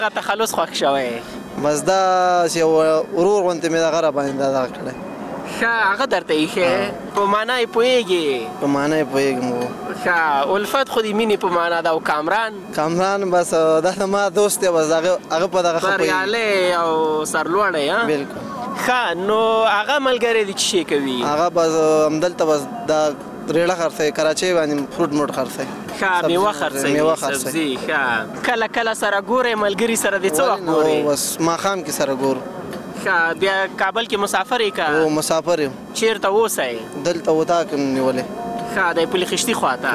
تخلص خوښ شوی بس دا چې ورور غوندې مې دغه را باندې دغه کړی ښه هغه درته ایښی په معنا یې پوهېږې په معنا یې پوهېږم ښه الفت خو د مینې په معنا ده او کامران بس دا د ما دوست دی بس هغه په دغه ښه پوهېږي بریالی او سرلوړی بلکل ښه نو هغه ملګری دې څه شی کوي هغه بس همدلته بس دا ریړه خرڅوي کراچۍ باندې فروټ موټ خرڅوي ښه میوه خرڅوي سبزي ښه کله سره ګورئ ملګري سره دې څه وخت ګورئ بس ماښام کې سره ګورو ښه بیا کابل کې مسافر یې که مسافر یم چېرته اوسئ دلته اطاق یم نیولی ښه د پل خشتي خواته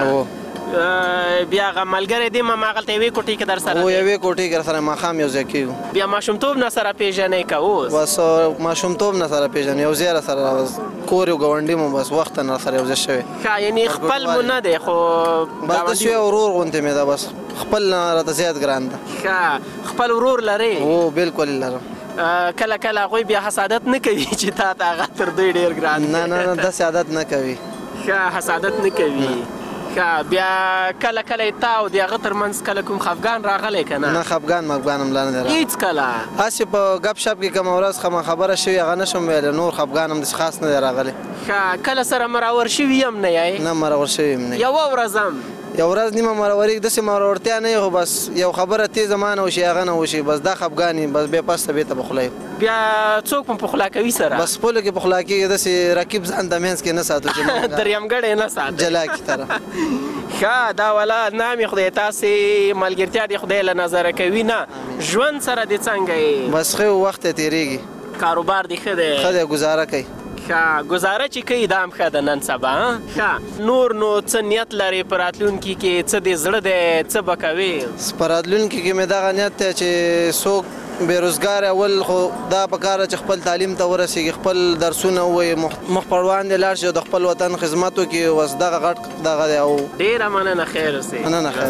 بیا هغه ملګری دی هماغلته یوې کوټې کې در سره یوې کوټې کې سره ماښام یو ځای کېږو بیا ماشومتوب نه سره پېژنئ که اوس بس ماشومتوب نه سره پېژنم یو ځای سره کور یو ګاونډي مو بس وخته نه سره یو ځای شوی ښه یعنې خپل مو نه دی خو بس داسې یو ورور غوندې مې ده بس خپل نه راته زیات ګران ده ښه خپل ورور لرې بلکل لرم کله هغوی بیا حسادت نه کوي چې تا ته هغه تر دوی ډېر ګران نه داسې عادت نه کوي ښه حسادت نه کوي بیا کله یې تا او د هغه ترمنځ کله کوم خفګان راغلی که نه خفګان مفګان هم لا نه دی راغلی هېڅ کله هسې په ګپ شپ کې کومه ورځ خبره شوې هغه نه شم ویلی نور خفګان هم داسې خاص نه دی راغلی ښه کله سره مراور شوي هم نه یی نه مراور شوي هم نه یوه ورځ هم یو ورځ نیمه مراوري داسې مراورتیا نه خو بس یو خبره تیزه ما نه وشي هغه نه وشي بس دا خفګان بس بیا پسته بېرته په خوله بیا څوک په پخلا کوي سره بس خپلو کې پخلا کېږي داسې رقیب ځان د منځ کې نه ساتو چې درېیمګړی نه ساتو جلا کې طرف ښه دا والا نامې خدای تاسې ملګرتیا دې خدای له نظره کوي نه ژوند سره دې څنګه یې بس ښه وخت یې تېرېږي کاروبار دې ښه دی ګزاره کوي ښه ګزاره چې کوي دا هم ښه ده نن سبا ښه نور نو څه نیت لرې په راتلونکي کې څه دې زړه دی څه به کوې په راتلونکي کې مې دغه نیت دی چې څوک بېروزګار اول خو دا پکار چې خپل تعلیم ته ورسېږي خپل درسونه ووایي مخ پر وړاندې لاړ شي او د خپل وطن خدمت وکړي بس دغه غټ دغه دی او ډېره مننه خیر اوسئ مننه خیر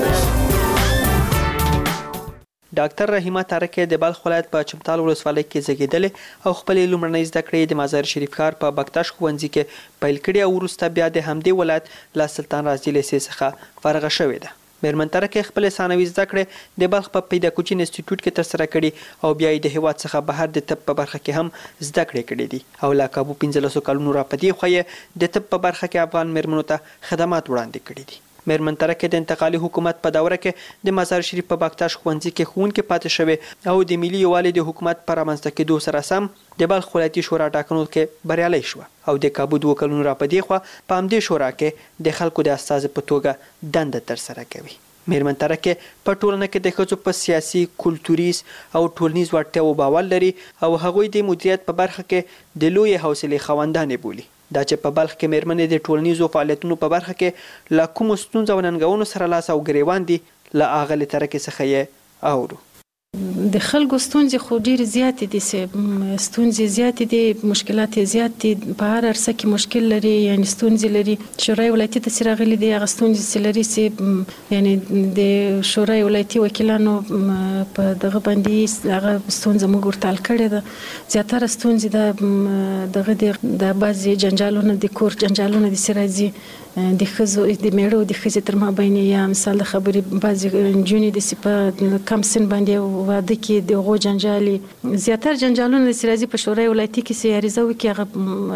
ډاکټر رحیمه تارکې د بلخ ولایت په چمتال ولسوالۍ کې زیږېدلې او خپلې لومړنۍ زده کړې د مزار شریف ښار په بکتاش ښوونځي کې پیل کړې او وروسته بیا د همدې ولایت له سلطان رازي لیسې څخه فارغه شوې ده مېرمن تارکې خپلې ثانوي زده کړې د بلخ په پیداکوچین انسټیټیوټ کې ترسره کړي او بیا یې د هېواد څخه بهر د طب په برخه کې هم زده کړې کړې دي او له کابو 15 کلونو را په دې خوا یې د طب په برخه کې افغان مېرمنو ته خدمات وړاندې کړي دي مېرمن تارکې د انتقالي حکومت په دوره کې د مزار شریف په بکتاش ښوونځي کې ښوونکې پاتې شوې او د ملي یووالي د حکومت په رامنځته کېدو سره سم د بلخ ولایتي شورا ټاکنو کې بریالی شوه او د کابو 2 کلونو را په دې خوا په همدې شورا کې د خلکو د استازي په توګه دنده ترسره کوي مېرمن تارکې په ټولنه کې د ښځو په سیاسي کلتوریز او ټولنیز وړتیاو باور لري او هغوی د مدیریت په برخه کې د لویې حوصلې خاوندانې بولي دا چې په بلخ کې مېرمنې د ټولنیزو فعالیتونو په برخه کې له کومو ستونزو او ننګونو سره لاس او ګریوان دي له اغلې ترکې څخه یې اورو د خلکو ستونزې خو ډېرې زیاتې دي ستونزې زیاتې دي مشکلات یې زیات دي په هر عرصه کې مشکل لري یعنې ستونزې لري شورای ولایتي ته چې راغلي دي هغه ستونزې چې لري چې یعنې د شورای ولایتي وکیلانو په دغه باندې هغه ستونزه موږ ورته حل کړې ده زیاتره ستونزې دغه د بعضې جنجالونه د کور جنجالونه دي چې راځي د ښځو د میړه او د ښځې تر مابین یا مثال د خبرې بعضې نجونې داسې په کم سن باندې واده کې د هغو جنجالي زیاتره جنجالونه داسې راځي په شورای ولایتي کې چې عریضه وکړي هغه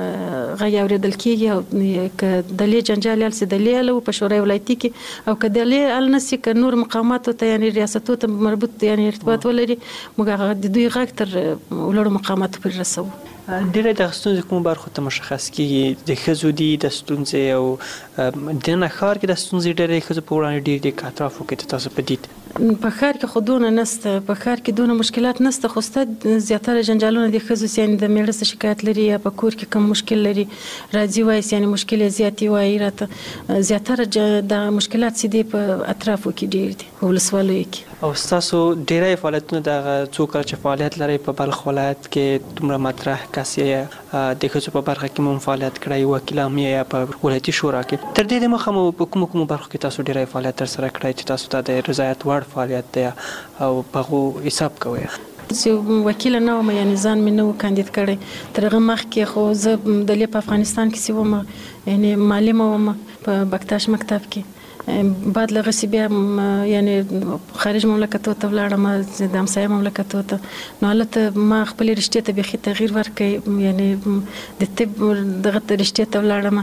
غږ اورېدل کېږي او که دلې جنجال حل سي دلې حل په شورای ولایتي کې او که دلې حل نه سي که نور مقاماتو ته یعنې ریاستو ته مربوط یعنې ارتباط ولري موږ هغه د دوی غږ تر لوړو مقاماتو پورې رسوو ډېری دغه ستونزې کومو برخو ته مشخص کېږي د ښځو دي د ستونزې او دننه ښار کې د ستونزې ډېرې ښځو په وړاندې ډېر دي که اطرافو کې تاسو په دید په ښار کې خو دونه نسته په ښار کې دونه مشکلات نسته خو سته زیاتره جنجالونه د ښځو یعنې د میړه څه شکایت لري یا په کور کې کم مشکل لري راځي وایي یعنې مشکل یې زیاتې وایي راته زیاتره د مشکلات چې دي په اطرافو کې ډېر دي په ولسوالیو کې او ستاسو ډېری فعالیتونه دغه څو کله چې فعالیت لرئ په بلخ ولایت کې دومره مطرح کس یې د ښځو په برخه کې مو فعالیت کړی وکیل هم یې یا په ولایتي شورا کې تر دې دمخه مو په کومو برخو کې تاسو ډېری فعالیت ترسره کړی چې تاسو ته د رضایت وړ فعالیت دی او په هغو حساب کوئ چې وکیله نه وم یعنې ځان مې نه و کاندید کړی تر هغه مخکې خو زه دلې په افغانستان کې چې وم یعنې معلمه وم په بکتاش مکتب کې بعد له غسی بیا یعنی خارج مملکتو ته ولاړم د همسایه مملکتو ته نو هلته ما خپلې رشتې ته بیخي تغییر ورکړی یعنی د طب دغه رشتې ته ولاړم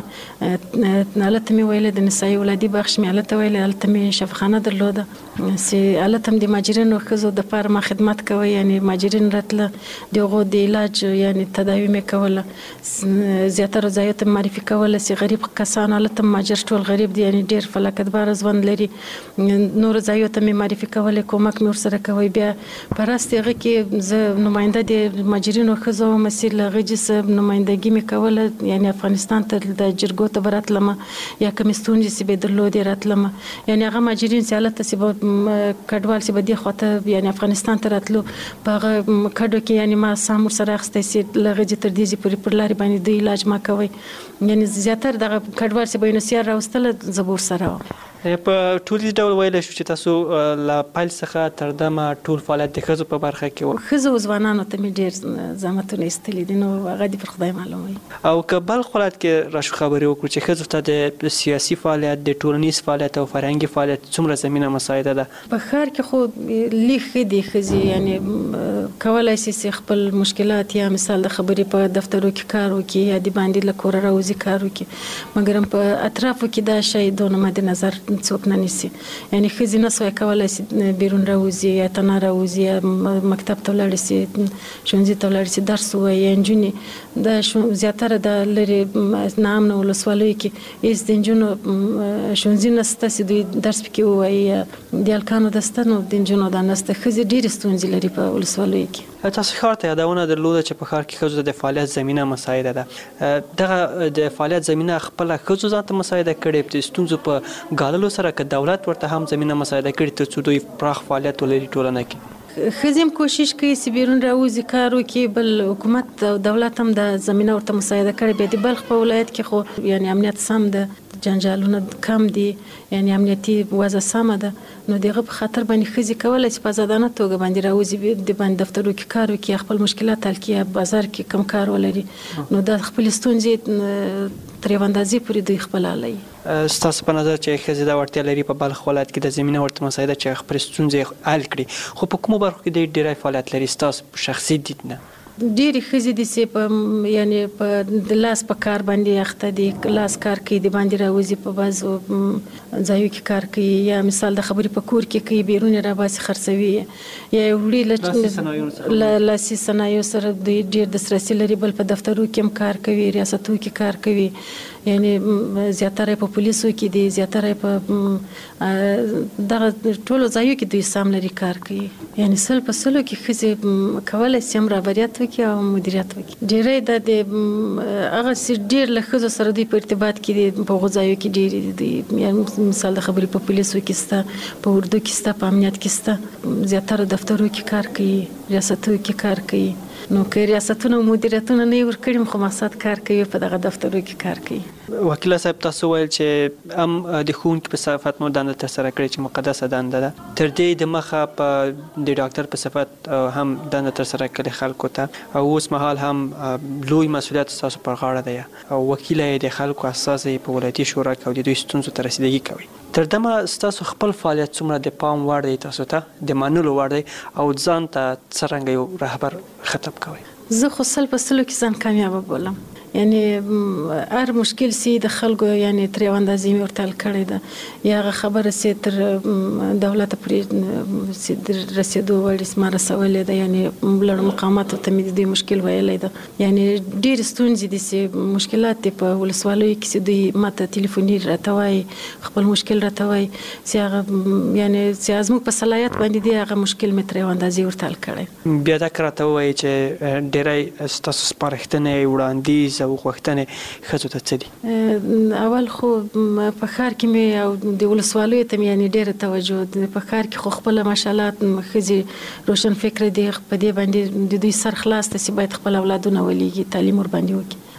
هلته مې ویل د نسایي ولادي بخش مې هلته ویل هلته مې شفاخانه درلوده چې هلته هم د ماجرینو ښځو دپاره ما خدمت کوی یعنی ماجرین راتله د هغو د علاج یعنی تداوي مې کوله زیاتره ځایو ته معرفي کوله چې غریب کسان هلته ماجر ټول غریب دي یعنی ډېر فلاکتباره ژوند لري نورو ځایو ته مې معرفي کولې کومک مې ورسره کوی بیا په راست هغه کې زه نماینده د ماجرینو ښځو وم چې له هغې جسه نمایندګي مې کوله یعنی افغانستان ته د جرګو ته به راتلم یا کومې ستونزې چې به یې درلودې راتلم یعنی هغه ماجرین چې هلته چې به کډوال چې به دې خواته یعنی افغانستان ته راتلو په هغه کډو کې یعنی ما سام ورسره اخیستی چې له هغې تر دې پورې پر لارې باندې دوی علاج ما کوی یعنی زیاتره دغه کډوال چې به یې نسیار راوستله زه به ورسره وم په ټولیز ډول ویلی شو چې تاسو له پیل څخه تر دمه ټول فعالیت د ښځو په برخه کې و ښځو او ځوانانو ته مې ډېر زحمتونه ایستلي دي نو هغه دې پر خدای معلوم وي او که بلخ ولایت کې راشو خبرې وکړو چې ښځو ته د سیاسي فعالیت د ټولنیز فعالیت او فرهنګي فعالیت څومره زمینه مساعده ده په ښار کې خو لږ ښه دي ښځې یعنی کولی شي چې خپل مشکلات یا مثال د خبرې په دفترو کې کار وکړي یا د باندې له کوره راوځي کار وکړي مګر په اطرافو کې دا شی دونه مد نظر څوک نه نیسي یعنی ښځې نه سوی کولی شي بیرون راوځي یا تنه راوځي یا مکتب ته ولاړې شي ښوونځي ته ولاړې شي درس ووایي یا نجونې د زیاتره د لرې ناامنه ولسوالیو کې هېڅ د نجونو ښوونځي نشته چې دوی درس پکې ووایي یا د هلکانو دسته نو د نجونو دا نشته ښځې ډېرې ستونزې لري په ولسوالیو کې تاسو ښار ته یادونه درلوده چې په ښار کې ښځو ته د فعالیت زمینه مساعده ده دغه د فعالیت زمینه خپله ښځو ځان ته مساعده کړې د ستونزو په ګاللو سره که دولت ورته هم زمینه مساعده کړي تر څو دوی پراخ فعالیت ولري ټولنه کې ښځې هم کوشش کوي چې بیرون راوځي کار وکړي بل حکومت او دولت هم د زمینه ورته مساعده کړې بیا د بلخ په ولایت کې خو یعنی امنیت سم ده جنجالونه کم دي یعنی امنیتي وضع سمه ده نو دغه په خاطر باندې ښځې کولی چې په ازادانه توګه باندې راوځي د باندې دفترو کې کار وکړي خپل مشکلات حل کړي بازار کې کم کار ولري نو دا خپلې ستونزې تر یوه اندازې پورې دوی خپل حلوي ستاسو په نظر چې ښځې دا وړتیا لري په بلخ ولایت کې د زمینه ورته مساعده چې خپلې ستونزې حل کړي خو په کومو برخو کې دوی ډېری فعالیت لري ستاسو په شخصي دید نه ډېرې ښځې دي چې په یعنی په د لاس په کار باندې اخته دي لاس کار کوي د باندې راوځي په بعضو ځایو کې کار کوي یا مثال د خبرې په کور کې کوي بیرون یې راباسي خرڅوي یا وړي لاسي صنایعو سره دوی ډېر دسترسي لري بل په دفترو کې هم کار کوي ریاستو کې کار کوي یعنی زیاتره په پولیسو کې دي زیاتره په دغه ټولو ځایو کې دوی سم لري کار کوي یعنی سل په سلو کې ښځې کولی شي هم رهبریت وکړي او مدیریت وکړي ډېری دا د هغه چې ډېر له ښځو سره دوی په ارتباط کې دي په هغو ځایو کې ډېرې دي یعنی مثال د خبرې په پولیسو کې شته په اردو کې شته په امنیت کې شته زیاتره دفترو کې کار کوي ریاستو کې کار کوي نو که ریاستونه او مدیریتونه نه یې ورکړي خو مقصد کار کوي په دغه دفترو کې کار کوي وکیله صاحب تاسو ویل چې هم د ښوونکي په صفت مو دنده ترسره کړې چې مقدسه دنده ده تر دې د مخه په د ډاکټر په صفت هم دنده ترسره کړې خلکو ته او اوس مهال هم لوی مسؤلیت ستاسو پر غاړه دی او وکیله یې د خلکو استازی په ولایتي شورا کې او د دوی ستونزو ته رسیدګي کوي تر دمه ستاسو خپل فعالیت څومره د پام وړ دی تاسو ته د منلو وړ دی او ځان ته څرنګه یو رهبر خطاب کوي زه خو سل په سلو کې ځان کامیابه بولم یعنی هر مشکل سي د خلکو یعنی تر یو اندازې مې ورته حل کړې ده یا هغه خبره چې تر دولته پورې رسېدو وړ ما رسولې ده یعنی لوړ مقاماتو ته مې د دوی مشکل ویلی ده یعنی ډېرې ستونزې دي چې مشکلات دي په ولسوالیو کې چې دوی ماته تلیفوني راته وایي خپل مشکل راته وایي چې هغه یعنی چې زموږ په صلاحیت باندې دی هغه مشکل مې تر یو اندازې ورته حل کړی بیا دا که راته ووایي چې ډېری ستاسو سپارښتنې وړاندیز او غوښتنې ښځو ته څه دي اول خو په ښار کې مې او د ولسوالیو ته مې یعنې ډېره توجه په ښار کې خو خپله ماشاءالله ښځې روشن فکره دي په دې باندې د دوی سر خلاص ته چې باید خپل اولادونه ولیږي تعلیم ورباندې وکړي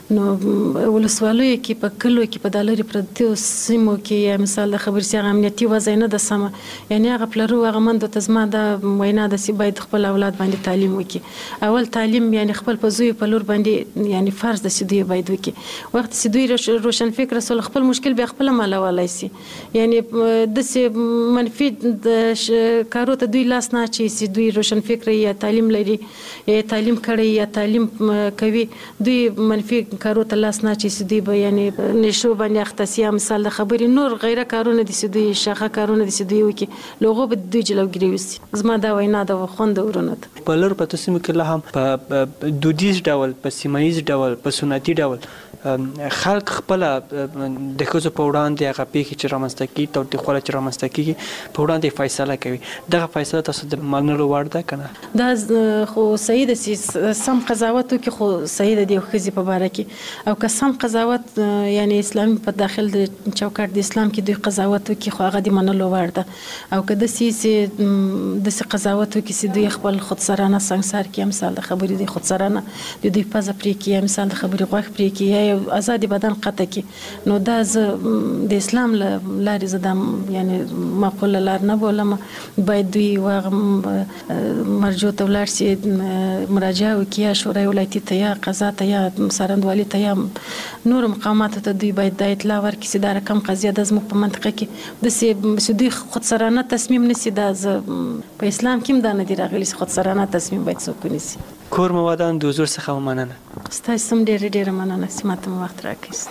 نو ولسوالیو کې په کلو کې په دالري پرتو سیمو کې یا مثال د خبرې سي امنیتي وضع نه د سم یعنی هغه پلرو هغه مند ته زما د وینا د سی باید خپل اولاد باندې تعلیم وکړي اول تعلیم یعنی خپل په زوی په لور باندې یعنی فرض د سي دوی باید وکړي وخت سي دوی روشن فکر سره خپل مشکل به خپل مالولای سي یعنی د سي منفي د کارو ته دوی لاس نه چي سي دوی روشن فکر یا تعلیم لري یا تعلیم کوي یا تعلیم کوي دوی منفي کارو ته لاس نه چي سي دوی به یعنی نشو باندې اختصیا مثال د خبرې نور غیره کارونه دي سي دوی شاخه کارونه دي سي دوی وکړي لوغو به دوی جلوګری وسي زما دا وینا د خوند ورونه په لور په تاسو کې له هم په دودیز ډول په سیمایز ډول په سنتي ډول خلک خپل د ښځو په وړاندې هغه پیښې چې رامنځته کیږي تاوتریخوالی چې رامنځته کیږي په وړاندې فیصله کوي دغه فیصله تاسو د منلو وړ ده که نه دا خو صحیح ده سم قضاوت وکړي خو صحیح ده د ښځې په باره کې او که سم قضاوت یعنی اسلامي په داخل د چوکاټ د اسلام کې دوی قضاوت وکړي خو هغه د منلو وړ ده او که داسې قضاوت وکړي چې دوی خپل خودسرانه سنګسار کړي مثال د خبرې د خودسرانه د دوی پزه پرې کړي یا مثال د خبرې غوښ پرې کړي یا آزادي بدن قطع کی نو دا د اسلام لارې زه دا یعنی معقوله لار نه بولم باید دوی مرجو ته ولاړ شي مراجعه وکړي یا شورای ولایتي ته یا قضا ته یا څارندوالي ته یا نور مقاماتو ته دوی باید دا اطلاع ورکړي چې دا رقم قضیه د زموږ په منطقه کې داسې دوی خودسرانه تصمیم نیسي دا په اسلام کې هم دا نه دي راغلي چې خودسرانه تصمیم باید څوک ونیسي کور مو ودان د حضور څخه مننه ستاسو هم ډېره مننه چې ماته مو وخت راکړئ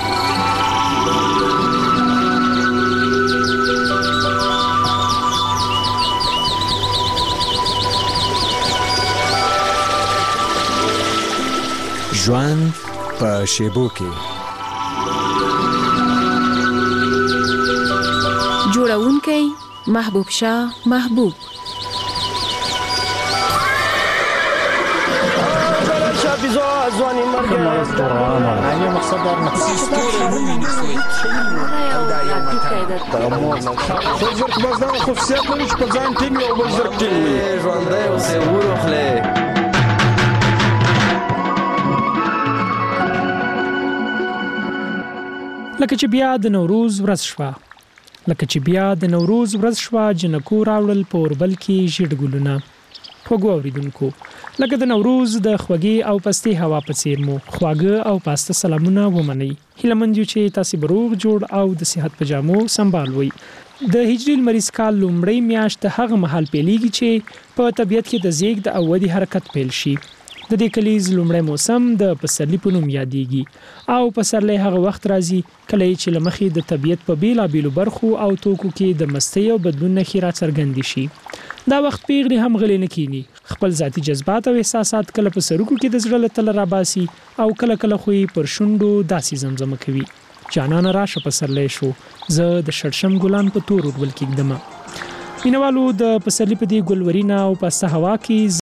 ژوند په شیبو کې جوړونکی محبوب شاه محبوب ځواني مرګ یعنی مقصد در زرق بازدان خصوصیت لري چې په ځان ټیم یو بل زرق ټیم وي ژوندی اوسې وروخلې لکه چې بیا د نوروز ورځ شوه جنکو راوړل په اوربل کې ژیړ ګلونه خوږو اوریدونکو لکه د نوروز د خوږې او پستې هوا په څیر مو خواږه او پاسته سلامونه ومنئ هیله مند یو چې تاسو به روغ جوړ او د صحت په جامو سمبال وئ د هجري لمریز کال لومړۍ میاشت هغه مهال پیلېږي چې په طبیعت کې د زیږد او ودې حرکت پیل شي د دې کلیز لومړی موسم د پسرلي په نوم یادېږي او پسرلی هغه وخت راځي کله چې له مخې د طبیعت په بیلابیلو برخو او توکو کې د مستۍ او بدلون نښې راڅرګندې شي دا وخت پیغلې هم غلې نه کینی خپل ذاتي جذبات او احساسات کله په سرکو کې د زړه له تله راباسي او کله خو یې پر شونډو داسې زمزمه کوي جانانه راشه پسرلی شو زه د شړشم ګلان په تور اوربل کې ږدمه مینوالو د پسرلي په دې ګلورینه او پسته هوا کې